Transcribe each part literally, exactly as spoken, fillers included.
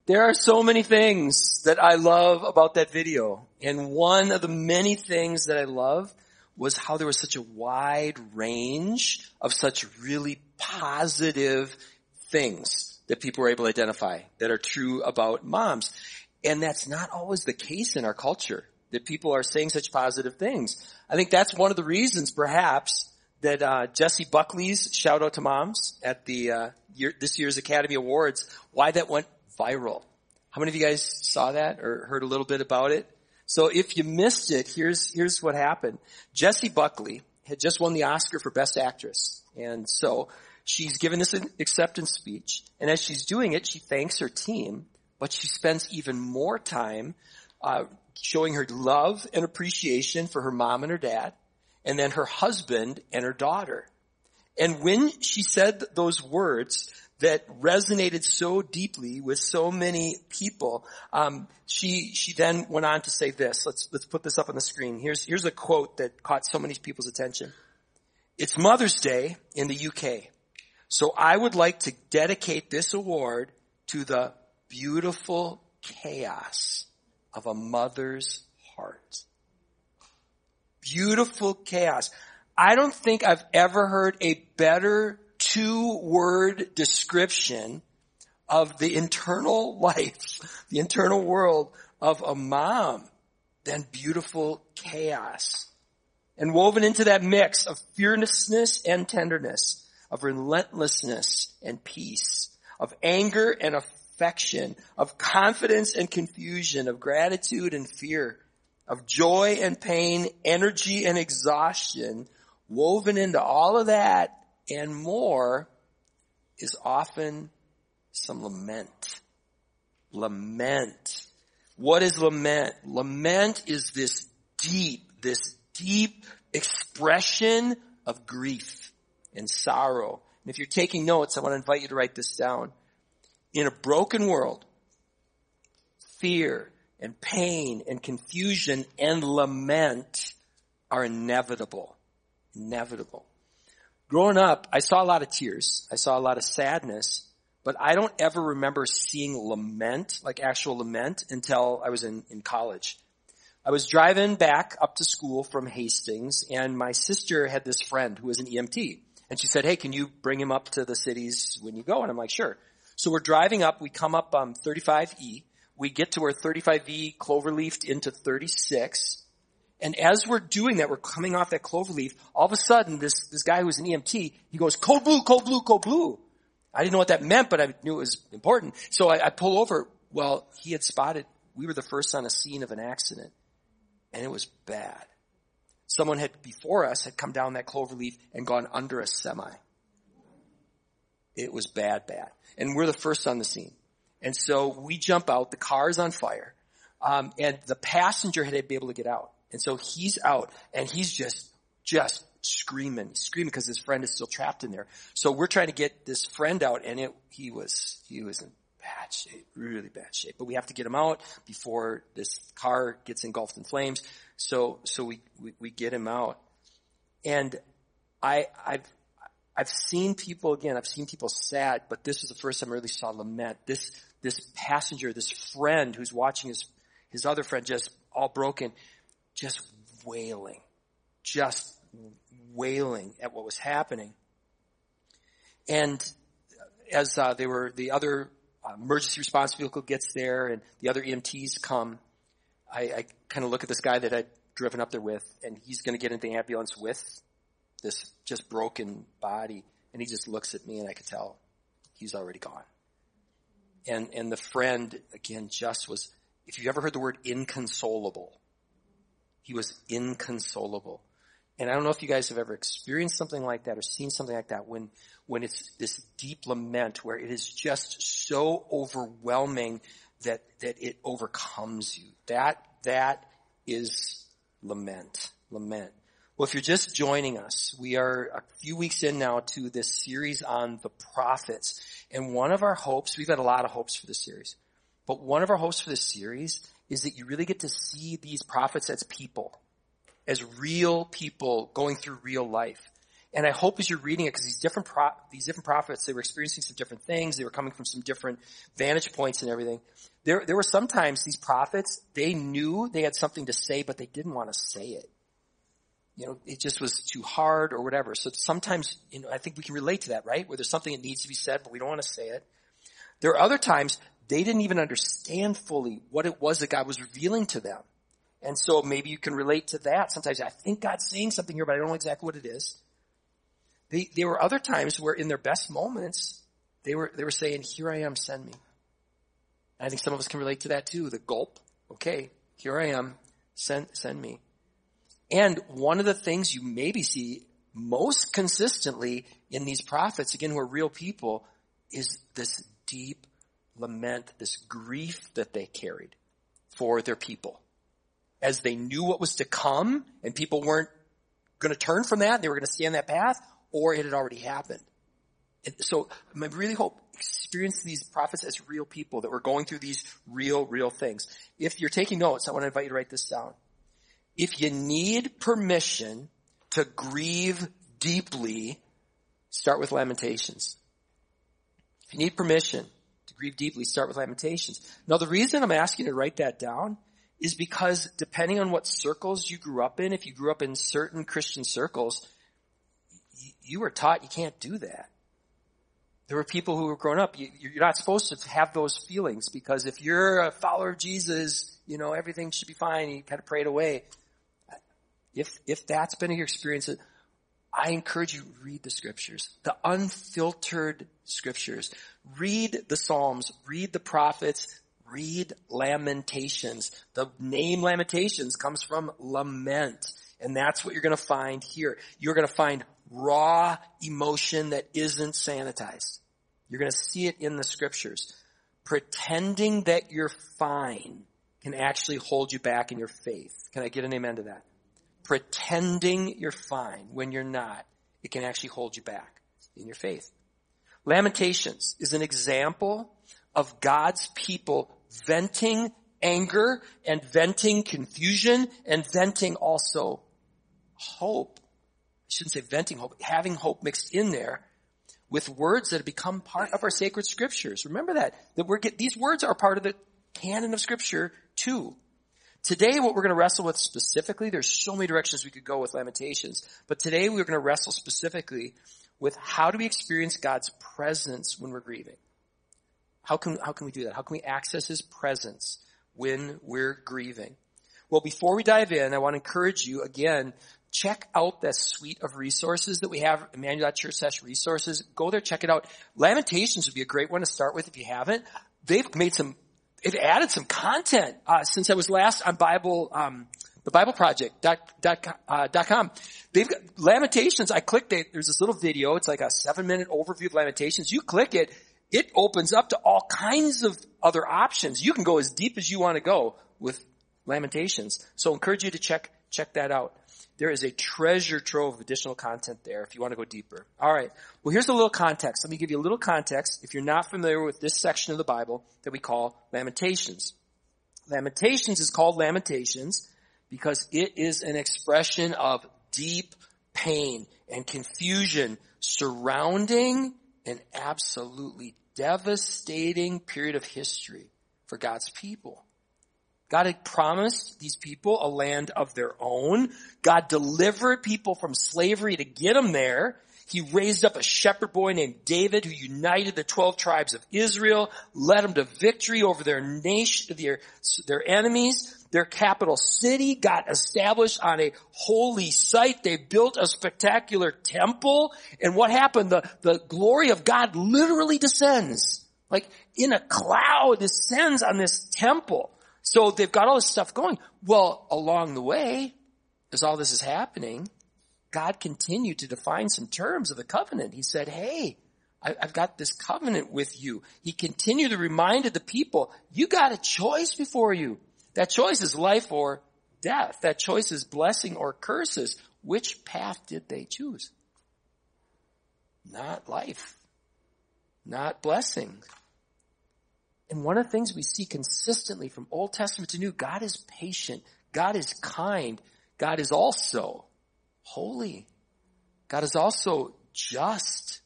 There are so many things that I love about that video. And one of the many things that I love was how there was such a wide range of such really positive things that people were able to identify that are true about moms. And that's not always the case in our culture, that people are saying such positive things. I think that's one of the reasons, perhaps, that uh Jessie Buckley's Shout Out to Moms at the uh year, this year's Academy Awards, why that went viral. How many of you guys saw that or heard a little bit about it? So if you missed it, here's here's what happened. Jessie Buckley had just won the Oscar for Best Actress. And so she's given this acceptance speech. And as she's doing it, she thanks her team, but she spends even more time uh showing her love and appreciation for her mom and her dad, and then her husband and her daughter. And when she said those words that resonated so deeply with so many people, um, she she then went on to say this. Let's let's put this up on the screen. Here's here's a quote that caught so many people's attention. It's Mother's Day in the U K, so I would like to dedicate this award to the beautiful chaos of a mother's heart. Beautiful chaos. I don't think I've ever heard a better two-word description of the internal life, the internal world of a mom than beautiful chaos. And woven into that mix of fearlessness and tenderness, of relentlessness and peace, of anger and affection, of confidence and confusion, of gratitude and fear, of joy and pain, energy and exhaustion, woven into all of that and more is often some lament. Lament. What is lament? Lament is this deep, this deep expression of grief and sorrow. And if you're taking notes, I want to invite you to write this down. In a broken world, fear and pain and confusion and lament are inevitable. Inevitable. Growing up, I saw a lot of tears. I saw a lot of sadness, but I don't ever remember seeing lament, like actual lament, until I was in, in college. I was driving back up to school from Hastings, and my sister had this friend who was an E M T. And she said, hey, can you bring him up to the cities when you go? And I'm like, sure. So we're driving up. We come up um, thirty-five E. We get to where thirty-five E cloverleafed into thirty-six. And as we're doing that, we're coming off that cloverleaf, all of a sudden, this, this guy who was an E M T, he goes, code blue, code blue, code blue. I didn't know what that meant, but I knew it was important. So I, I pull over. Well, he had spotted, we were the first on a scene of an accident. And it was bad. Someone had, before us, had come down that cloverleaf and gone under a semi. It was bad, bad. And we're the first on the scene. And so we jump out, the car's on fire, um, and the passenger had to be able to get out. And so he's out, and he's just, just screaming, screaming because his friend is still trapped in there. So we're trying to get this friend out, and it, he was, he was in bad shape, really bad shape. But we have to get him out before this car gets engulfed in flames. So, so we, we, we get him out. And I, I've, I've seen people, again, I've seen people sad, but this was the first time I really saw lament. This, this passenger, this friend who's watching his, his other friend just all broken, just wailing, just wailing at what was happening. And as uh, they were, the other uh, emergency response vehicle gets there and the other E M Ts come, I, I kind of look at this guy that I'd driven up there with, and he's going to get into the ambulance with this just broken body. And he just looks at me, and I could tell he's already gone. And and the friend, again, just was, if you've ever heard the word inconsolable, he was inconsolable. And I don't know if you guys have ever experienced something like that or seen something like that when, when it's this deep lament where it is just so overwhelming that, that it overcomes you. That, that is lament. Lament. Well, if you're just joining us, we are a few weeks in now to this series on the prophets. And one of our hopes, we've had a lot of hopes for this series, but one of our hopes for this series is that you really get to see these prophets as people, as real people going through real life. And I hope as you're reading it, because these different pro- these different prophets, they were experiencing some different things. They were coming from some different vantage points and everything. There, there were sometimes these prophets, they knew they had something to say, but they didn't want to say it. You know, it just was too hard or whatever. So sometimes, you know, I think we can relate to that, right? Where there's something that needs to be said, but we don't want to say it. There are other times they didn't even understand fully what it was that God was revealing to them. And so maybe you can relate to that. Sometimes I think God's saying something here, but I don't know exactly what it is. They, there were other times where in their best moments, they were, they were saying, here I am, send me. And I think some of us can relate to that too. The gulp. Okay, here I am, send, send me. And one of the things you maybe see most consistently in these prophets, again, who are real people, is this deep lament, this grief that they carried for their people. As they knew what was to come, and people weren't going to turn from that, they were going to stay on that path, or it had already happened. And so I really hope experience these prophets as real people that were going through these real, real things. If you're taking notes, I want to invite you to write this down. If you need permission to grieve deeply, start with Lamentations. If you need permission to grieve deeply, start with Lamentations. Now, the reason I'm asking you to write that down is because depending on what circles you grew up in, if you grew up in certain Christian circles, you were taught you can't do that. There were people who were growing up, you, you're not supposed to have those feelings because if you're a follower of Jesus, you know, everything should be fine. You kind of pray it away. If, if that's been your experience, I encourage you to read the scriptures, the unfiltered scriptures. Read the Psalms, read the prophets, read Lamentations. The name Lamentations comes from lament. And that's what you're going to find here. You're going to find raw emotion that isn't sanitized. You're going to see it in the scriptures. Pretending that you're fine can actually hold you back in your faith. Can I get an amen to that? Pretending you're fine when you're not, it can actually hold you back in your faith. Lamentations is an example of God's people venting anger and venting confusion and venting also hope. I shouldn't say venting hope, having hope mixed in there with words that have become part of our sacred scriptures. Remember that, that we're get, these words are part of the canon of scripture too. Today, what we're going to wrestle with specifically, there's so many directions we could go with Lamentations, but today we're going to wrestle specifically with how do we experience God's presence when we're grieving? How can, how can we do that? How can we access His presence when we're grieving? Well, before we dive in, I want to encourage you, again, check out that suite of resources that we have, Emmanuel dot church slash resources. Go there, check it out. Lamentations would be a great one to start with if you haven't. They've made some They've added some content uh, since I was last on Bible, um, the Bible Project dot, dot, uh, dot com. They've got Lamentations. I clicked it. There's this little video. It's like a seven minute overview of Lamentations. You click it, it opens up to all kinds of other options. You can go as deep as you want to go with Lamentations. So I encourage you to check check that out. There is a treasure trove of additional content there if you want to go deeper. All right. Well, here's a little context. Let me give you a little context if you're not familiar with this section of the Bible that we call Lamentations. Lamentations is called Lamentations because it is an expression of deep pain and confusion surrounding an absolutely devastating period of history for God's people. God had promised these people a land of their own. God delivered people from slavery to get them there. He raised up a shepherd boy named David who united the twelve tribes of Israel, led them to victory over their nation, their, their enemies. Their capital city got established on a holy site. They built a spectacular temple. And what happened? The, the glory of God literally descends. Like in a cloud descends on this temple. So they've got all this stuff going. Well, along the way, as all this is happening, God continued to define some terms of the covenant. He said, hey, I, I've got this covenant with you. He continued to remind the people, you got a choice before you. That choice is life or death. That choice is blessing or curses. Which path did they choose? Not life. Not blessing. And one of the things we see consistently from Old Testament to New, God is patient. God is kind. God is also holy. God is also just.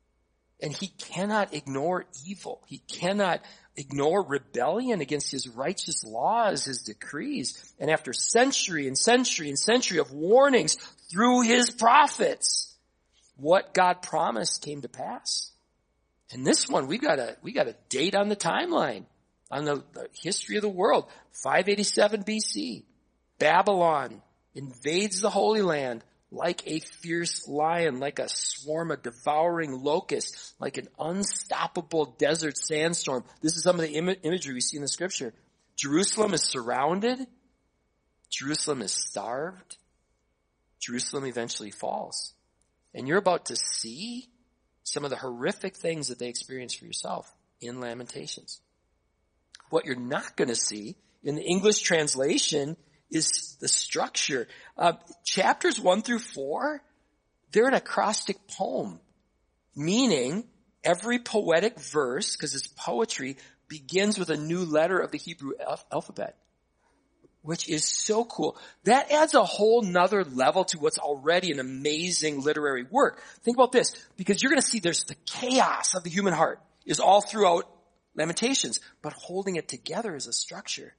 And he cannot ignore evil. He cannot ignore rebellion against his righteous laws, his decrees. And after century and century and century of warnings through his prophets, what God promised came to pass. And this one, we got a, we got a date on the timeline, on the, the history of the world. five eighty-seven B C. Babylon invades the Holy Land like a fierce lion, like a swarm of devouring locusts, like an unstoppable desert sandstorm. This is some of the Im- imagery we see in the scripture. Jerusalem is surrounded. Jerusalem is starved. Jerusalem eventually falls. And you're about to see some of the horrific things that they experience for yourself in Lamentations. What you're not going to see in the English translation is the structure. Uh, chapters one through four, they're an acrostic poem, meaning every poetic verse, because it's poetry, begins with a new letter of the Hebrew al- alphabet, which is so cool. That adds a whole nother level to what's already an amazing literary work. Think about this, because you're going to see there's the chaos of the human heart is all throughout Lamentations, but holding it together as a structure.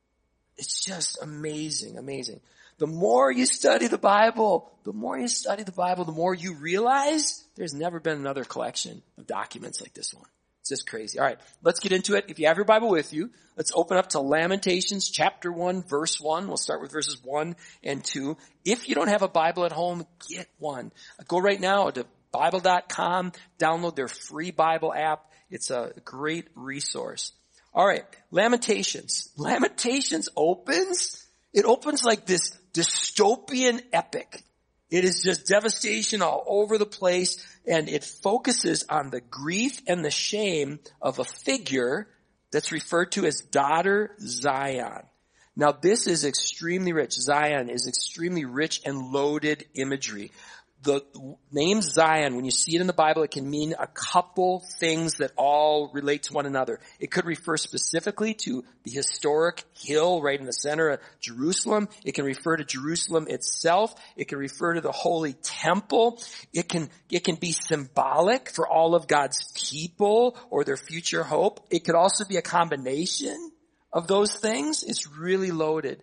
It's just amazing, amazing. The more you study the Bible, the more you study the Bible, the more you realize there's never been another collection of documents like this one. It's just crazy. All right, let's get into it. If you have your Bible with you, let's open up to Lamentations chapter one, verse one. We'll start with verses one and two. If you don't have a Bible at home, get one. Go right now to Bible dot com, download their free Bible app. It's a great resource. All right, Lamentations. Lamentations opens, it opens like this dystopian epic. It is just devastation all over the place, and it focuses on the grief and the shame of a figure that's referred to as daughter Zion. Now this is extremely rich. Zion is extremely rich and loaded imagery. The name Zion, when you see it in the Bible, it can mean a couple things that all relate to one another. It could refer specifically to the historic hill right in the center of Jerusalem. It can refer to Jerusalem itself. It can refer to the holy temple. It can, it can be symbolic for all of God's people or their future hope. It could also be a combination of those things. It's really loaded.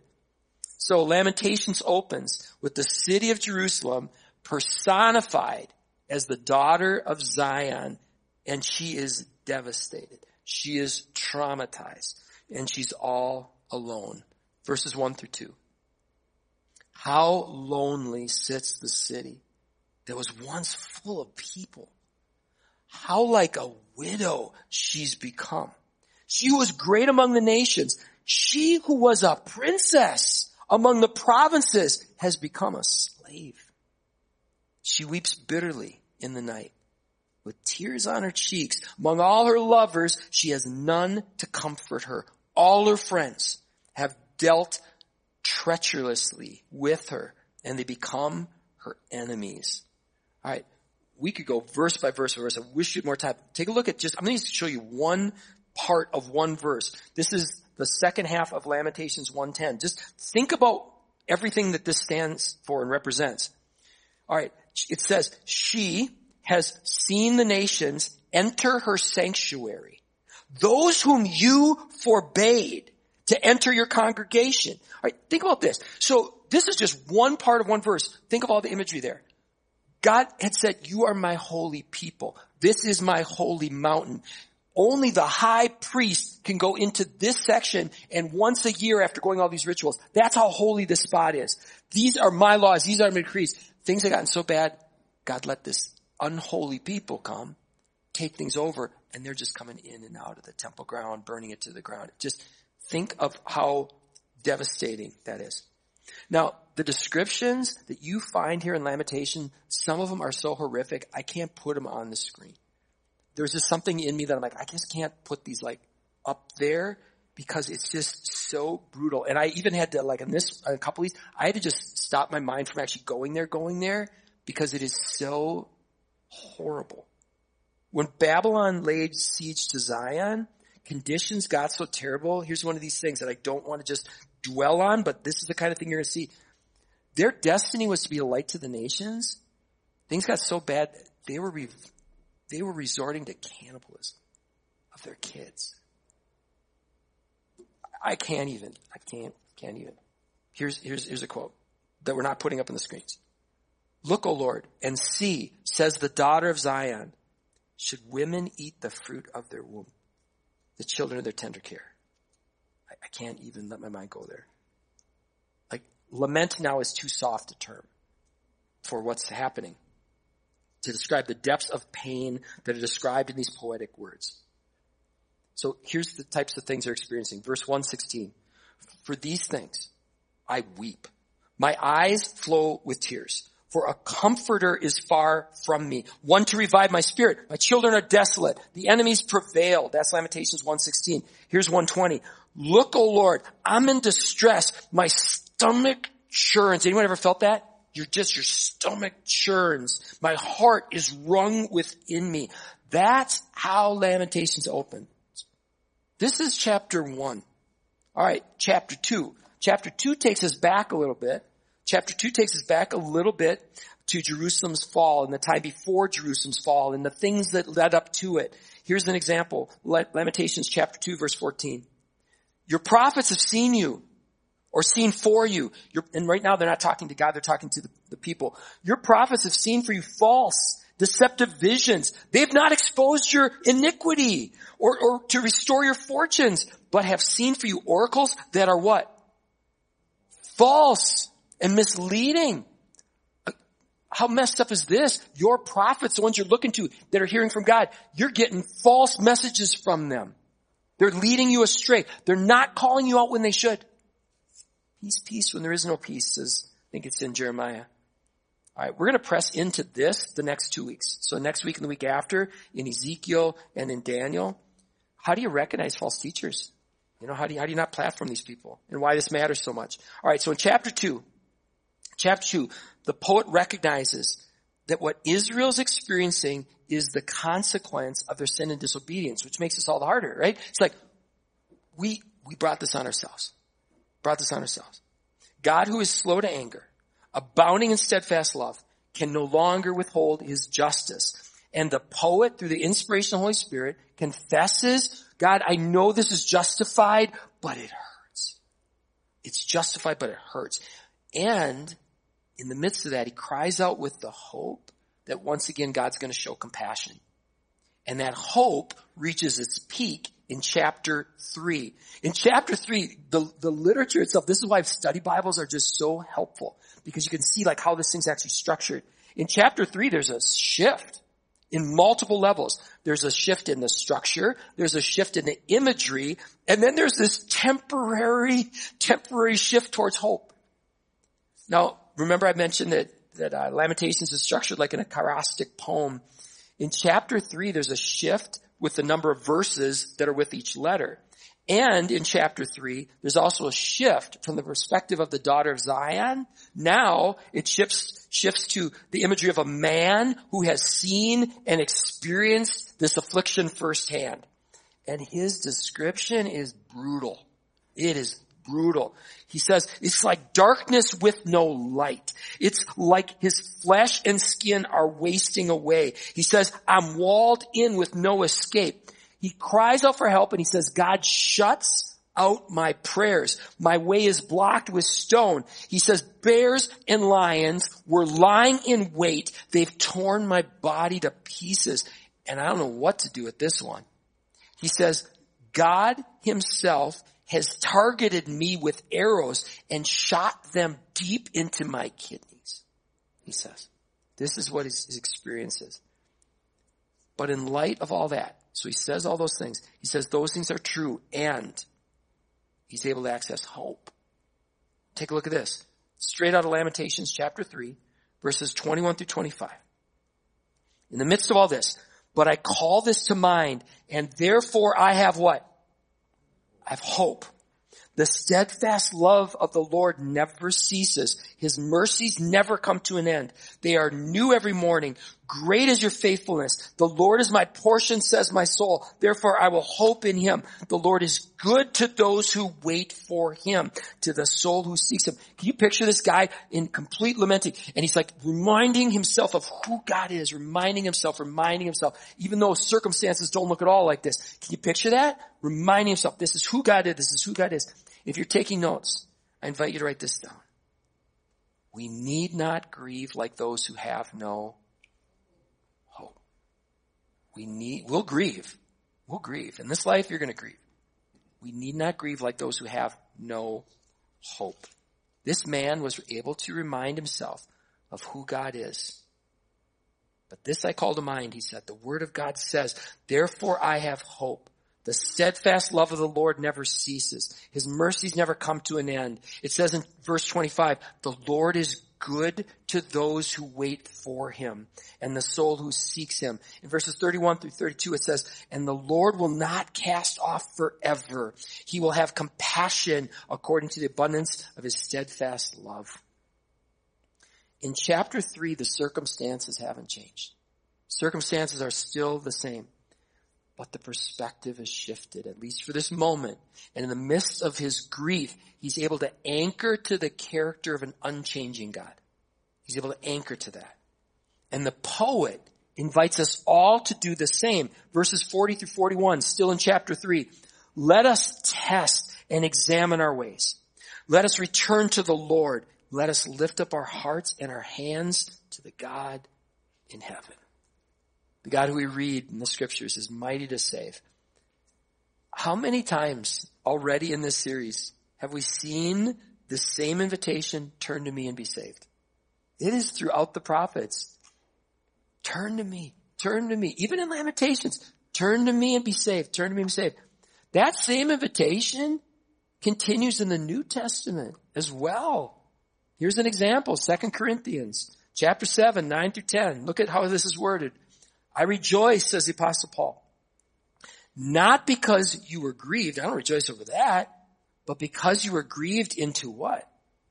So Lamentations opens with the city of Jerusalem personified as the daughter of Zion, and she is devastated. She is traumatized, and she's all alone. Verses one through two. How lonely sits the city that was once full of people. How like a widow she's become. She was great among the nations. She who was a princess among the provinces has become a slave. She weeps bitterly in the night. With tears on her cheeks, among all her lovers, she has none to comfort her. All her friends have dealt treacherously with her, and they become her enemies. All right, we could go verse by verse by verse. I wish you had more time. Take a look at just, I'm going to show you one part of one verse. This is the second half of Lamentations one ten. Just think about everything that this stands for and represents. All right. It says, she has seen the nations enter her sanctuary. Those whom you forbade to enter your congregation. All right, think about this. So this is just one part of one verse. Think of all the imagery there. God had said, you are my holy people. This is my holy mountain. Only the high priest can go into this section, and once a year after going all these rituals, that's how holy this spot is. These are my laws. These are my decrees. Things had gotten so bad, God let this unholy people come, take things over, and they're just coming in and out of the temple ground, burning it to the ground. Just think of how devastating that is. Now, the descriptions that you find here in Lamentation, some of them are so horrific, I can't put them on the screen. There's just something in me that I'm like, I just can't put these like up there because it's just so brutal. And I even had to, like in this, a couple of these, I had to just stop my mind from actually going there, going there, because it is so horrible. When Babylon laid siege to Zion, conditions got so terrible. Here's one of these things that I don't want to just dwell on, but this is the kind of thing you're going to see. Their destiny was to be a light to the nations, Things got so bad, they were, re- they were resorting to cannibalism of their kids. I can't even, I can't, can't even. Here's, here's, here's a quote that we're not putting up on the screens. Look, O Lord, and see, says the daughter of Zion, should women eat the fruit of their womb, the children of their tender care? I, I can't even let my mind go there. Like, lament now is too soft a term for what's happening to describe the depths of pain that are described in these poetic words. So here's the types of things they're experiencing. Verse one sixteen. For these things I weep. My eyes flow with tears. For a comforter is far from me, one to revive my spirit. My children are desolate. The enemies prevail. That's Lamentations one sixteen. Here's one twenty. Look, O Lord, I'm in distress. My stomach churns. Anyone ever felt that? You're just, your stomach churns. My heart is wrung within me. That's how Lamentations open. This is chapter one. All right, chapter two. Chapter two takes us back a little bit. Chapter two takes us back a little bit to Jerusalem's fall and the time before Jerusalem's fall and the things that led up to it. Here's an example. Lamentations chapter two, verse fourteen. Your prophets have seen you or seen for you. You're, and right now they're not talking to God, they're talking to the, the people. Your prophets have seen for you false, deceptive visions. They've not exposed your iniquity or, or to restore your fortunes, but have seen for you oracles that are what? False and misleading. How messed up is this? Your prophets, the ones you're looking to that are hearing from God, you're getting false messages from them. They're leading you astray. They're not calling you out when they should. Peace, peace when there is no peace, says, I think it's in Jeremiah. All right, we're going to press into this the next two weeks. So next week and the week after, in Ezekiel and in Daniel, how do you recognize false teachers? You know, how do you, how do you not platform these people? And why this matters so much. All right, so in chapter two, chapter two, the poet recognizes that what Israel's experiencing is the consequence of their sin and disobedience, which makes this all the harder, right? It's like, we, we brought this on ourselves. Brought this on ourselves. God, who is slow to anger, abounding in steadfast love, can no longer withhold his justice. And the poet, through the inspiration of the Holy Spirit, confesses, God, I know this is justified, but it hurts. It's justified, but it hurts. And in the midst of that, he cries out with the hope that once again God's going to show compassion. And that hope reaches its peak in chapter three. In chapter three, the, the literature itself, this is why study Bibles are just so helpful, because you can see like how this thing's actually structured. In chapter three, there's a shift in multiple levels. There's a shift in the structure, there's a shift in the imagery, and then there's this temporary, temporary shift towards hope. Now, remember I mentioned that, that uh, Lamentations is structured like an acrostic poem. In chapter three, there's a shift with the number of verses that are with each letter. And in chapter three, there's also a shift from the perspective of the daughter of Zion. Now it shifts, shifts to the imagery of a man who has seen and experienced this affliction firsthand. And his description is brutal. It is brutal. He says, it's like darkness with no light. It's like his flesh and skin are wasting away. He says, I'm walled in with no escape. He cries out for help and he says, God shuts out my prayers. My way is blocked with stone. He says, bears and lions were lying in wait. They've torn my body to pieces. And I don't know what to do with this one. He says, God himself has targeted me with arrows and shot them deep into my kidneys. He says, this is what his, his experience is. But in light of all that, so he says all those things. He says those things are true, and he's able to access hope. Take a look at this. Straight out of Lamentations chapter three, verses twenty-one through twenty-five. In the midst of all this, but I call this to mind, and therefore I have what? I have hope. The steadfast love of the Lord never ceases. His mercies never come to an end. They are new every morning. Great is your faithfulness. The Lord is my portion, says my soul. Therefore I will hope in him. The Lord is good to those who wait for him, to the soul who seeks him. Can you picture this guy in complete lamenting? And he's like reminding himself of who God is, reminding himself, reminding himself, even though circumstances don't look at all like this. Can you picture that? Reminding himself, this is who God is, this is who God is. If you're taking notes, I invite you to write this down. We need not grieve like those who have no hope. We need, we'll grieve. We'll grieve. In this life, you're going to grieve. We need not grieve like those who have no hope. This man was able to remind himself of who God is. But this I call to mind, he said, the word of God says, therefore I have hope. The steadfast love of the Lord never ceases. His mercies never come to an end. It says in verse twenty-five, the Lord is good to those who wait for him and the soul who seeks him. In verses thirty-one through thirty-two, it says, and the Lord will not cast off forever. He will have compassion according to the abundance of his steadfast love. In chapter three, the circumstances haven't changed. Circumstances are still the same. But the perspective has shifted, at least for this moment. And in the midst of his grief, he's able to anchor to the character of an unchanging God. He's able to anchor to that. And the poet invites us all to do the same. Verses forty through forty-one, still in chapter three. Let us test and examine our ways. Let us return to the Lord. Let us lift up our hearts and our hands to the God in heaven. The God who we read in the scriptures is mighty to save. How many times already in this series have we seen the same invitation, turn to me and be saved? It is throughout the prophets. Turn to me, turn to me. Even in Lamentations, turn to me and be saved, turn to me and be saved. That same invitation continues in the New Testament as well. Here's an example, Second Corinthians chapter seven, nine through ten. Look at how this is worded. I rejoice, says the Apostle Paul, not because you were grieved. I don't rejoice over that, but because you were grieved into what?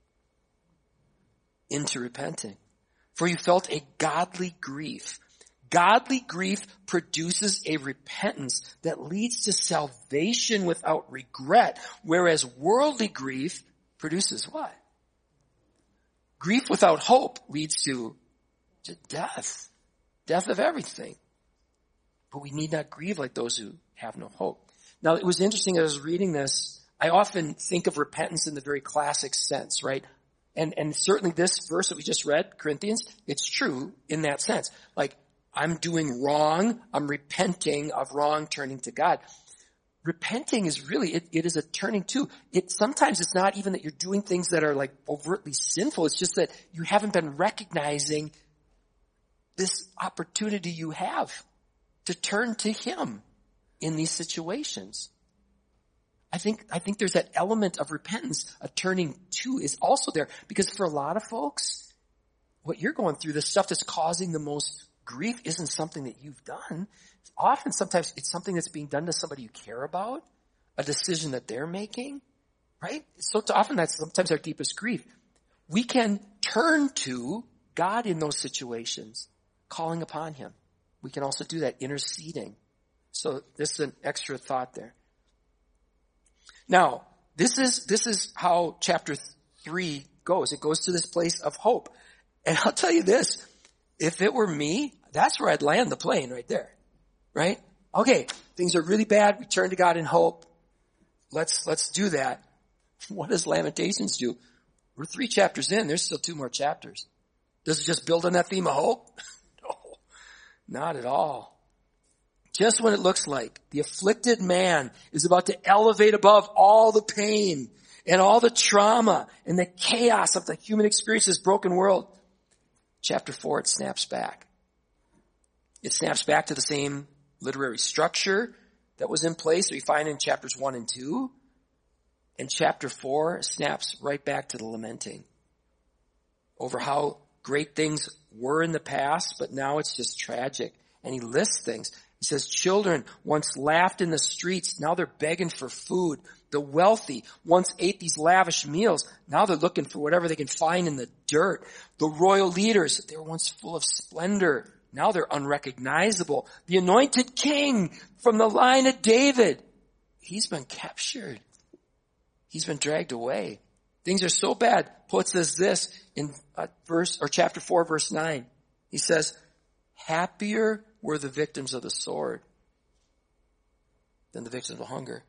Into repenting. For you felt a godly grief. Godly grief produces a repentance that leads to salvation without regret, whereas worldly grief produces what? Grief without hope leads to, to death. Death of everything. But we need not grieve like those who have no hope. Now, it was interesting as I was reading this, I often think of repentance in the very classic sense, right? And, and certainly this verse that we just read, Corinthians, it's true in that sense. Like, I'm doing wrong, I'm repenting of wrong, turning to God. Repenting is really, it, it is a turning to. It, sometimes it's not even that you're doing things that are like overtly sinful, it's just that you haven't been recognizing this opportunity you have to turn to him in these situations. I think, I think there's that element of repentance, a turning to is also there. Because for a lot of folks, what you're going through, the stuff that's causing the most grief isn't something that you've done. Often, sometimes it's something that's being done to somebody you care about, a decision that they're making, right? So often that's sometimes our deepest grief. We can turn to God in those situations, calling upon him. We can also do that, interceding. So this is an extra thought there. Now, this is, this is how chapter three goes. It goes to this place of hope. And I'll tell you this, if it were me, that's where I'd land the plane right there. Right? Okay, things are really bad. We turn to God in hope. Let's, let's do that. What does Lamentations do? We're three chapters in. There's still two more chapters. Does it just build on that theme of hope? No, not at all. Just when it looks like the afflicted man is about to elevate above all the pain and all the trauma and the chaos of the human experience, this broken world, chapter four, it snaps back. It snaps back to the same literary structure that was in place that we find in chapters one and two. And chapter four snaps right back to the lamenting over how great things were in the past, but now it's just tragic. And he lists things. He says, children once laughed in the streets, now they're begging for food. The wealthy once ate these lavish meals. Now they're looking for whatever they can find in the dirt. The royal leaders, they were once full of splendor. Now they're unrecognizable. The anointed king from the line of David, he's been captured. He's been dragged away. Things are so bad. Poet says this in uh, verse or chapter four, verse nine. He says, happier were the victims of the sword than the victims of hunger.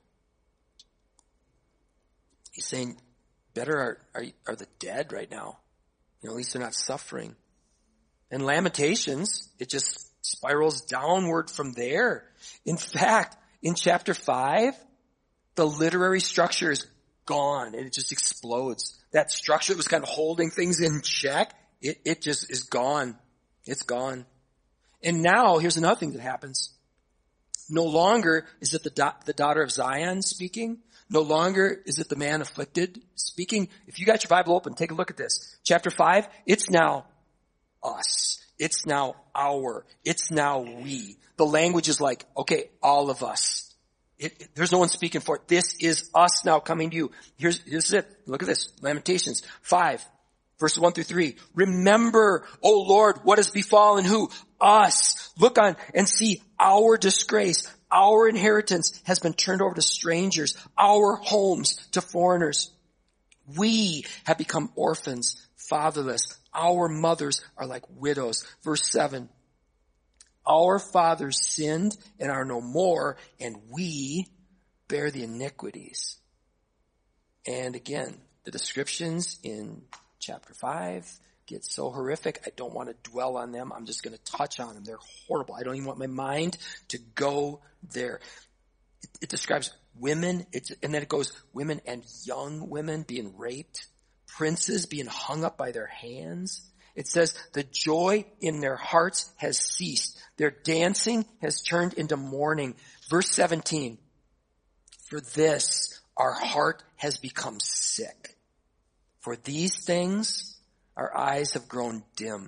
He's saying, better are, are, are the dead right now. You know, at least they're not suffering. And Lamentations, it just spirals downward from there. In fact, in chapter five, the literary structure is gone and it just explodes. That structure that was kind of holding things in check, it, it just is gone. It's gone. And now, here's another thing that happens. No longer is it the, da- the daughter of Zion speaking. No longer is it the man afflicted speaking. If you got your Bible open, take a look at this. Chapter five, it's now us. It's now our. It's now we. The language is like, okay, all of us. It, it, there's no one speaking for it. This is us now coming to you. Here's, here's it. Look at this. Lamentations five, verses one through three. Remember, O Lord, what has befallen who? Us. Look on and see our disgrace. Our inheritance has been turned over to strangers. Our homes to foreigners. We have become orphans, fatherless. Our mothers are like widows. Verse seven. Our fathers sinned and are no more, and we bear the iniquities. And again, the descriptions in chapter five get so horrific. I don't want to dwell on them. I'm just going to touch on them. They're horrible. I don't even want my mind to go there. It, it describes women, it's, and then it goes women and young women being raped, princes being hung up by their hands. It says the joy in their hearts has ceased. Their dancing has turned into mourning. Verse seventeen, for this our heart has become sick. For these things our eyes have grown dim.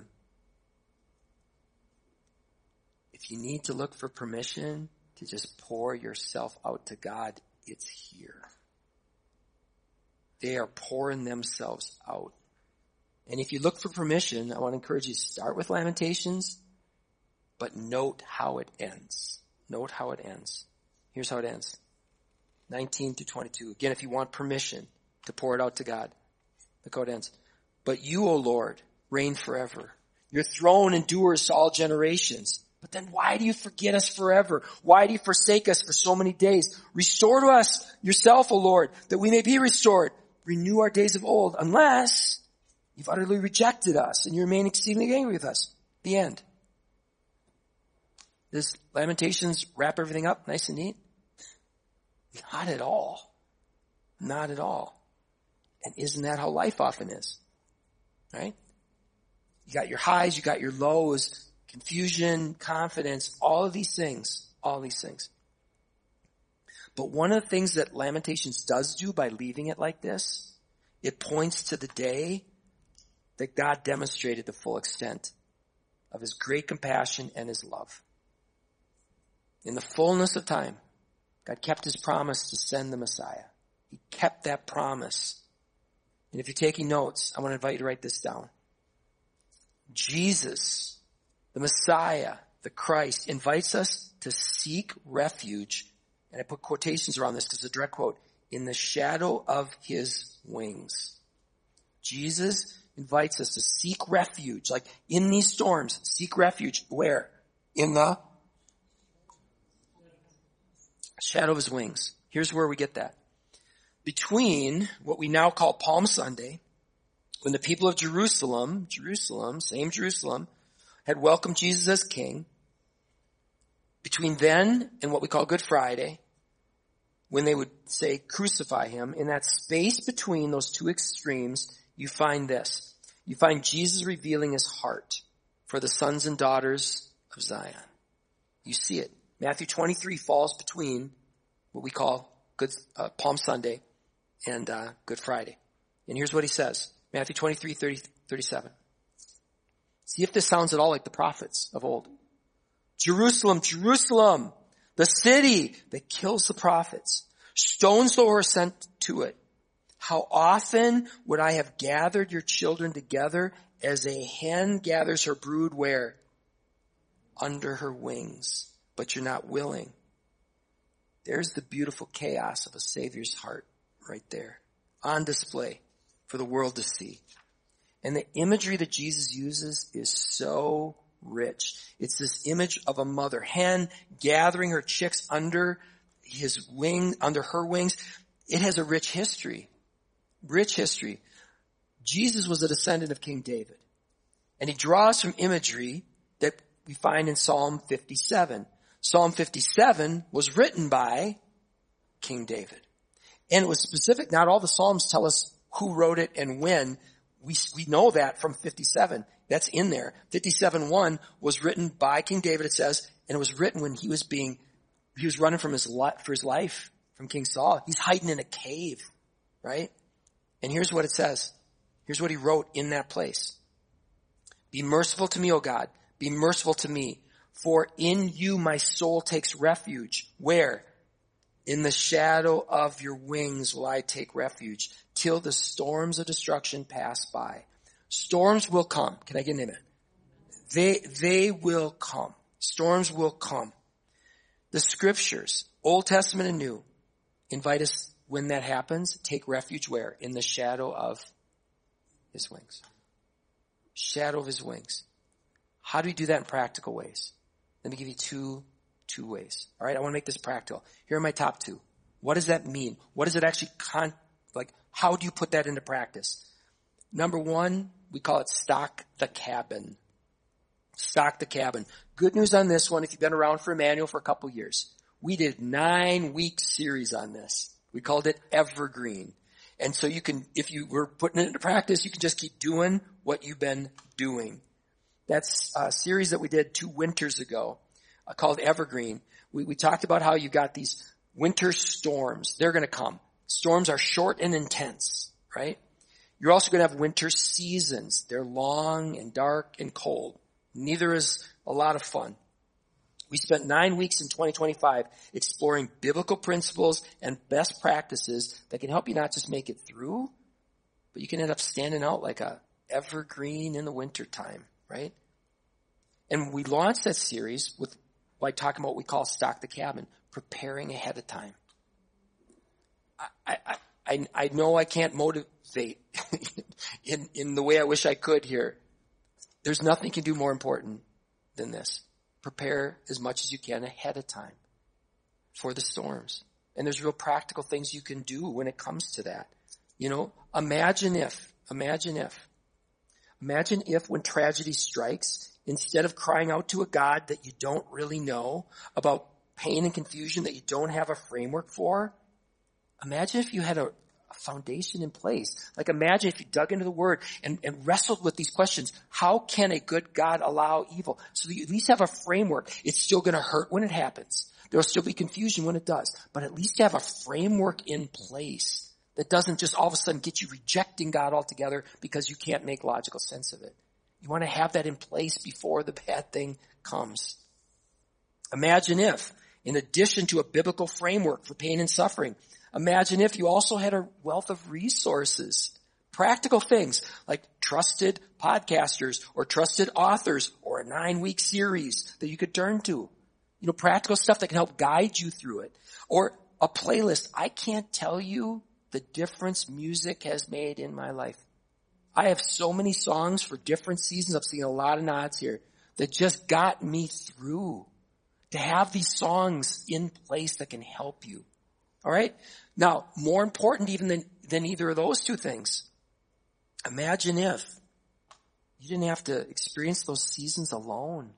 If you need to look for permission to just pour yourself out to God, it's here. They are pouring themselves out. And if you look for permission, I want to encourage you to start with Lamentations, but note how it ends. Note how it ends. Here's how it ends. nineteen to twenty-two. Again, if you want permission to pour it out to God, look how it ends. But you, O Lord, reign forever. Your throne endures to all generations. But then why do you forget us forever? Why do you forsake us for so many days? Restore to us yourself, O Lord, that we may be restored. Renew our days of old, unless you've utterly rejected us and you remain exceedingly angry with us. The end. Does Lamentations wrap everything up nice and neat? Not at all. Not at all. And isn't that how life often is? Right? You got your highs, you got your lows, confusion, confidence, all of these things, all these things. But one of the things that Lamentations does do by leaving it like this, it points to the day that God demonstrated the full extent of his great compassion and his love. In the fullness of time, God kept his promise to send the Messiah. He kept that promise. And if you're taking notes, I want to invite you to write this down. Jesus, the Messiah, the Christ, invites us to seek refuge, and I put quotations around this because it's a direct quote, in the shadow of his wings. Jesus invites us to seek refuge, like in these storms, seek refuge. Where? In the shadow of his wings. Here's where we get that. Between what we now call Palm Sunday, when the people of Jerusalem, Jerusalem, same Jerusalem, had welcomed Jesus as king, between then and what we call Good Friday, when they would say crucify him, in that space between those two extremes, you find this. You find Jesus revealing his heart for the sons and daughters of Zion. You see it. Matthew twenty-three falls between what we call Good uh, Palm Sunday and uh, Good Friday. And here's what he says. Matthew twenty-three, thirty, thirty-seven. See if this sounds at all like the prophets of old. Jerusalem, Jerusalem, the city that kills the prophets, Stones though are sent to it. How often would I have gathered your children together as a hen gathers her brood where? Under her wings. But you're not willing. There's the beautiful chaos of a Savior's heart right there. On display for the world to see. And the imagery that Jesus uses is so rich. It's this image of a mother hen gathering her chicks under his wing, under her wings. It has a rich history. Rich history. Jesus was a descendant of King David. And he draws from imagery that we find in Psalm fifty-seven. Psalm fifty-seven was written by King David. And it was specific. Not all the Psalms tell us who wrote it and when. We, we know that from fifty-seven. That's in there. fifty-seven one was written by King David, it says, and it was written when he was being, he was running from his life, for his life from King Saul. He's hiding in a cave, right? And here's what it says. Here's what he wrote in that place. Be merciful to me, O God. Be merciful to me. For in you my soul takes refuge. Where? In the shadow of your wings will I take refuge till the storms of destruction pass by. Storms will come. Can I get an amen? They, they will come. Storms will come. The scriptures, Old Testament and New, invite us when that happens, take refuge where? In the shadow of his wings. Shadow of his wings. How do we do that in practical ways? Let me give you two, two ways. All right, I want to make this practical. Here are my top two. What does that mean? What does it actually, con- like, how do you put that into practice? Number one, we call it stock the cabin. Stock the cabin. Good news on this one, if you've been around for Emmanuel for a couple years. We did nine week series on this. We called it Evergreen. And so you can, if you were putting it into practice, you can just keep doing what you've been doing. That's a series that we did two winters ago uh, called Evergreen. We, we talked about how you got these winter storms. They're going to come. Storms are short and intense, right? You're also going to have winter seasons. They're long and dark and cold. Neither is a lot of fun. We spent nine weeks in twenty twenty-five exploring biblical principles and best practices that can help you not just make it through, but you can end up standing out like a evergreen in the wintertime, right? And we launched that series with, by talking about what we call stock the cabin, preparing ahead of time. I, I, I, I know I can't motivate in, in the way I wish I could here. There's nothing you can do more important than this. Prepare as much as you can ahead of time for the storms. And there's real practical things you can do when it comes to that. You know, imagine if, imagine if, imagine if when tragedy strikes, instead of crying out to a God that you don't really know, about pain and confusion that you don't have a framework for, imagine if you had a, a foundation in place. Like imagine if you dug into the Word and, and wrestled with these questions. How can a good God allow evil? So that you at least have a framework. It's still going to hurt when it happens. There will still be confusion when it does. But at least you have a framework in place that doesn't just all of a sudden get you rejecting God altogether because you can't make logical sense of it. You want to have that in place before the bad thing comes. Imagine if, in addition to a biblical framework for pain and suffering, imagine if you also had a wealth of resources, practical things like trusted podcasters or trusted authors or a nine-week series that you could turn to. You know, practical stuff that can help guide you through it. Or a playlist. I can't tell you the difference music has made in my life. I have so many songs for different seasons. I've seen a lot of nods here that just got me through. To have these songs in place that can help you. All right? Now, more important even than, than either of those two things, imagine if you didn't have to experience those seasons alone.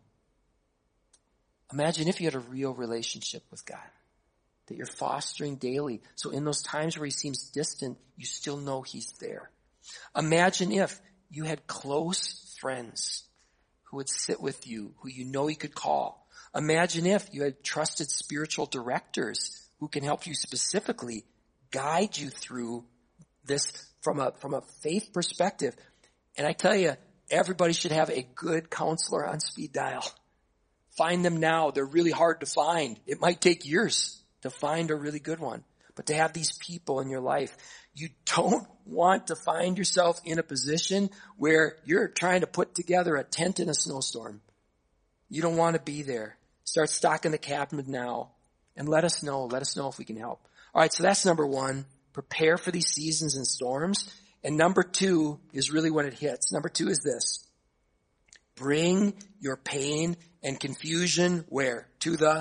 Imagine if you had a real relationship with God that you're fostering daily. So in those times where he seems distant, you still know he's there. Imagine if you had close friends who would sit with you, who you know you could call. Imagine if you had trusted spiritual directors who can help you specifically guide you through this from a, from a faith perspective. And I tell you, everybody should have a good counselor on speed dial. Find them now. They're really hard to find. It might take years to find a really good one. but to have these people in your life. You don't want to find yourself in a position where you're trying to put together a tent in a snowstorm. You don't want to be there. Start stocking the cabin now and let us know. Let us know if we can help. All right, so that's number one. Prepare for these seasons and storms. And number two is really when it hits. Number two is this. Bring your pain and confusion where? To the...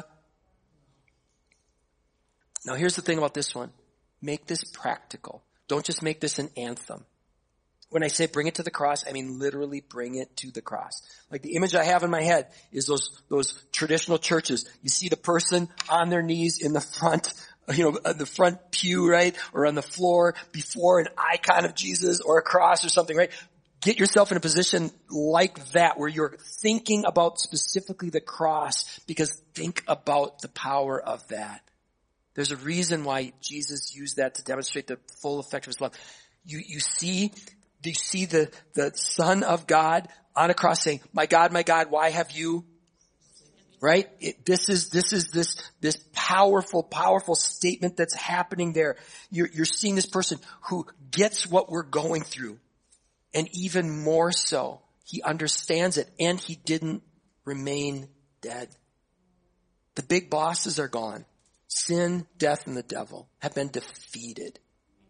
Now here's the thing about this one. Make this practical. Don't just make this an anthem. When I say bring it to the cross, I mean literally bring it to the cross. Like the image I have in my head is those, those traditional churches. You see the person on their knees in the front, you know, the front pew, right? Or on the floor before an icon of Jesus or a cross or something, right? Get yourself in a position like that where you're thinking about specifically the cross, because think about the power of that. There's a reason why Jesus used that to demonstrate the full effect of his love. You, you see, you see the, the Son of God on a cross saying, my God, my God, why have you? Right? It, this is, this is this, this powerful, powerful statement that's happening there. You're, you're seeing this person who gets what we're going through. And even more so, he understands it, and he didn't remain dead. The big bosses are gone. Sin, death, and the devil have been defeated.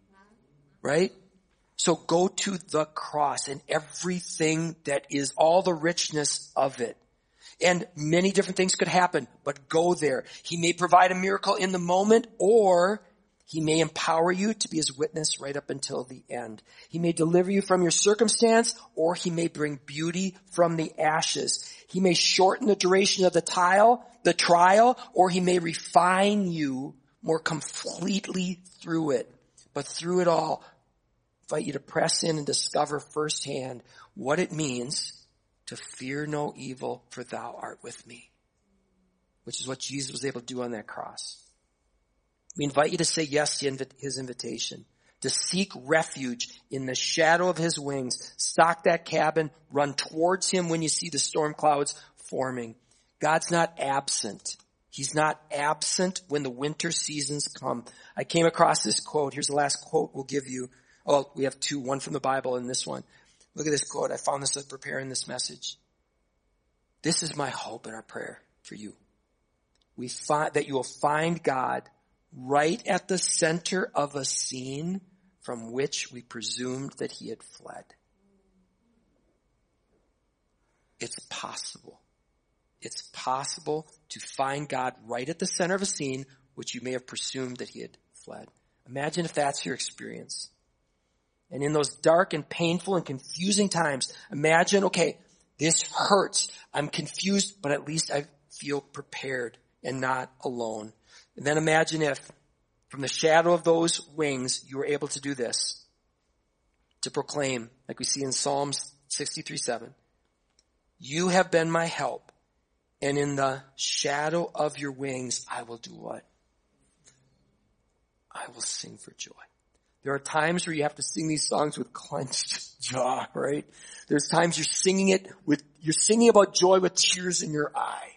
Right? So go to the cross and everything that is, all the richness of it. And many different things could happen, but go there. He may provide a miracle in the moment, or he may empower you to be his witness right up until the end. He may deliver you from your circumstance, or he may bring beauty from the ashes. He may shorten the duration of the trial, the trial, or he may refine you more completely through it. But through it all, I invite you to press in and discover firsthand what it means to fear no evil, for thou art with me, which is what Jesus was able to do on that cross. We invite you to say yes to his invitation, to seek refuge in the shadow of his wings, stock that cabin, run towards him when you see the storm clouds forming. God's not absent. He's not absent when the winter seasons come. I came across this quote. Here's the last quote we'll give you. Oh, we have two, one from the Bible and this one. Look at this quote. I found this as preparing this message. This is my hope and our prayer for you. We find that you will find God right at the center of a scene from which we presumed that he had fled. It's possible. It's possible to find God right at the center of a scene which you may have presumed that he had fled. Imagine if that's your experience. And in those dark and painful and confusing times, imagine, okay, this hurts. I'm confused, but at least I feel prepared and not alone. And then imagine if, from the shadow of those wings, you were able to do this. To proclaim, like we see in Psalms sixty-three seven. You have been my help, and in the shadow of your wings, I will do what? I will sing for joy. There are times where you have to sing these songs with clenched jaw, right? There's times you're singing it with, you're singing about joy with tears in your eye.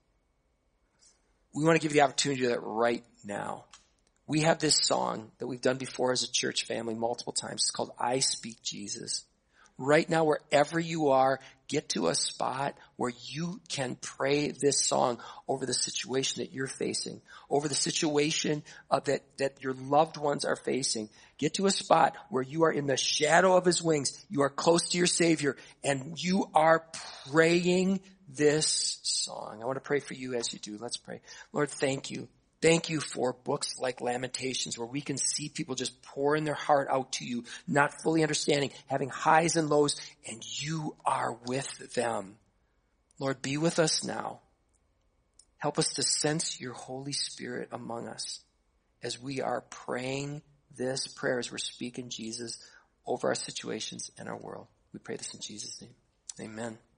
We want to give you the opportunity to do that right now. We have this song that we've done before as a church family multiple times. It's called I Speak Jesus. Right now, wherever you are, get to a spot where you can pray this song over the situation that you're facing, over the situation uh, that, that your loved ones are facing. Get to a spot where you are in the shadow of his wings. You are close to your Savior, and you are praying this song. I want to pray for you as you do. Let's pray. Lord, thank you. Thank you for books like Lamentations, where we can see people just pouring their heart out to you, not fully understanding, having highs and lows, and you are with them. Lord, be with us now. Help us to sense your Holy Spirit among us as we are praying this prayer, as we're speaking Jesus over our situations and our world. We pray this in Jesus' name. Amen.